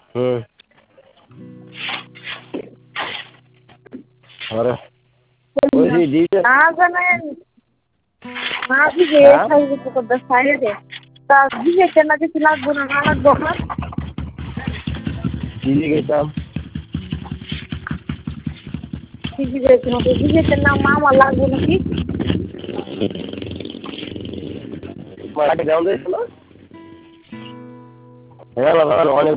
হুম। আরে ওই দিতে না জানেন না দিবে হ্যাঁ খাইবে তো করতে সাইডে তা দিবে কেন কিছু লাগবে না না লাগবে না দিদি গেছিলাম দিবে তোমাকে দিবে কেন মামা লাগবে নাকি মাকে দেওয়া দিয়েছিল হ্যাঁ অনেক